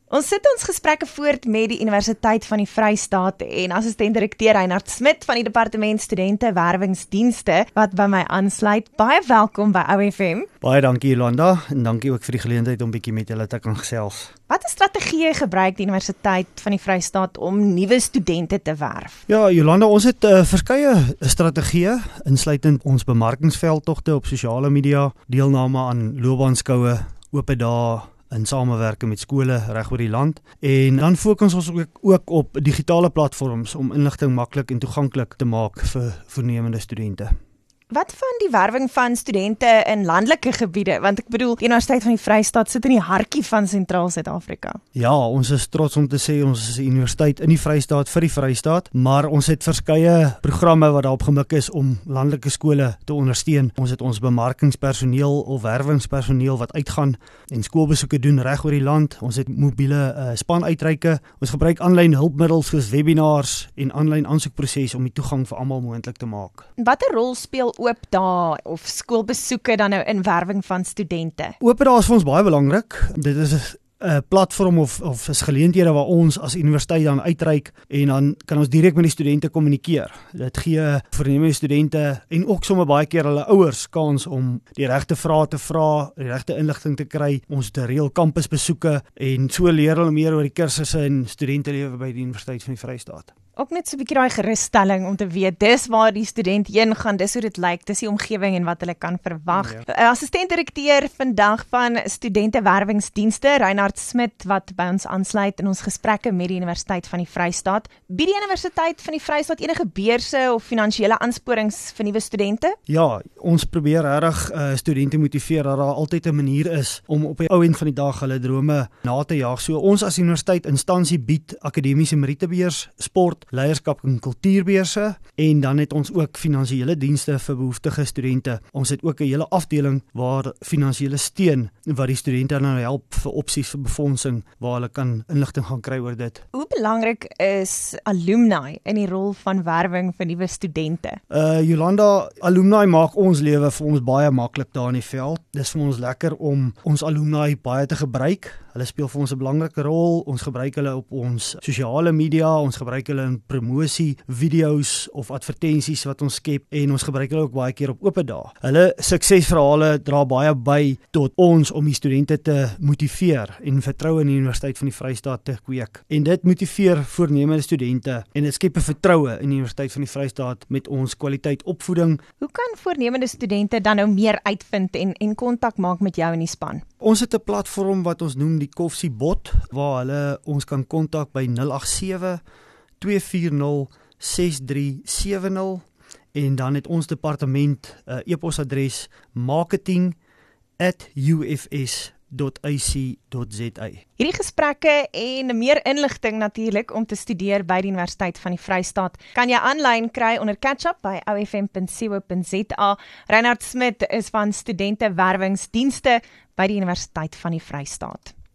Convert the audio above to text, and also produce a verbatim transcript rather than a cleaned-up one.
Ons sit ons gesprekke voort met die Universiteit van die Vrystaat en assistent-direkteur Reinhard Smit van die Departement Studente Werwingsdienste wat by my aansluit. Baie welkom by O F M. Baie dankie Jolanda en dankie ook vir die geleentheid om bietjie met julle te kan gesels. Watter strategieë gebruik die Universiteit van die Vrystaat om nuwe studente te werf? Ja, Jolanda, ons het uh, verskeie strategieë, insluitend ons bemarkingsveldtogte op sosiale media, deelname aan loopbaanskoue, oop dae in samewerking met skole reg oor die land. En dan fokus ons ook, ook op digitale platforms om inligting maklik en toeganklik te maak vir voornemende studente. Wat van die werwing van studente in landelike gebiede? Want ek bedoel, die Universiteit van die Vrystaat sit in die hartjie van Sentraal Suid-Afrika. Ja, ons is trots om te sê ons is 'n universiteit in die Vrystaat vir die Vrystaat, maar ons het verskeie programme wat daarop gemik is om landelike skole te ondersteun. Ons het ons bemarkingspersoneel of werwingspersoneel wat uitgaan en skoolbesoeke doen reg oor die land. Ons het mobiele uh, spanuitreike. Ons gebruik aanlyn hulpmiddels soos webinars en aanlyn aansoekproses om die toegang vir almal moontlik te maak. Watter rol speel oop dae of skoolbesoeke dan nou in werwing van studente? Oop dae is vir ons baie belangrik. Dit is 'n platform of of is geleenthede waar ons as universiteit dan uitreik en dan kan ons direk met die studente kommunikeer. Dit gee voornemende studente en ook sommer baie keer hulle ouers kans om die regte vrae te vra, die regte inligting te kry. Ons het reël kampusbesoeke en so leer hulle meer oor die kursusse en studentelewe by die Universiteit van die Vrystaat. Ook net so 'n bietjie daai gerusstelling om te weet dis waar die student heen gaan, dis hoe dit lyk, dis die omgewing en wat hulle kan verwag. Ja. Assistent-direkteur vandag van Studente Werwingsdienste, Reinhard Smit, wat by ons aansluit in ons gesprekke met die Universiteit van die Vrystaat. Bied die Universiteit van die Vrystaat enige beurse of finansiële aansporings vir nuwe studente? Ja, ons probeer regtig uh, studente motiveer dat daar altyd 'n manier is om op die ou end van die dag hulle drome na te jaag. So ons as universiteit instansie bied akademiese merietebeurs, sport, leierskap en kultuurbeurse en dan het ons ook finansiële dienste vir behoeftige studente. Ons het ook 'n hele afdeling waar finansiële steun wat die studente nou help vir opsies vir befondsing waar hulle kan inligting gaan kry oor dit. Hoe belangrik is alumni in die rol van werwing vir nuwe studente? Uh Jolanda, alumni maak ons lewe vir ons baie maklik daar in die veld. Dis vir ons lekker om ons alumni baie te gebruik. Hulle speel vir ons 'n belangrike rol. Ons gebruik hulle op ons sosiale media, ons gebruik hulle in promosie, video's of advertensies wat ons skep en ons gebruik hulle ook baie keer op oop dae. Hulle suksesverhale dra baie by tot ons om die studente te motiveer en vertroue in die Universiteit van die Vrystaat te kweek. En dit motiveer voornemende studente en dit skep 'n vertroue in die Universiteit van die Vrystaat met ons kwaliteit opvoeding. Hoe kan voornemende studente dan nou meer uitvind en en kontak maak met jou in die span? Ons het 'n platform wat ons noem die Koffsie Bot waar hulle ons kan kontak by nul agt sewe twee vier nul ses drie sewe nul en dan het ons departement uh, e-posadres marketing at u f s dot a c dot z a. Hierdie gesprekke en meer inligting natuurlik om te studeer by die Universiteit van die Vrystaat kan jy aanlyn kry onder catch-up by o f m punt co punt z a. Reinhard Smit is van Studente Werwingsdienste by die Universiteit van die Vrystaat.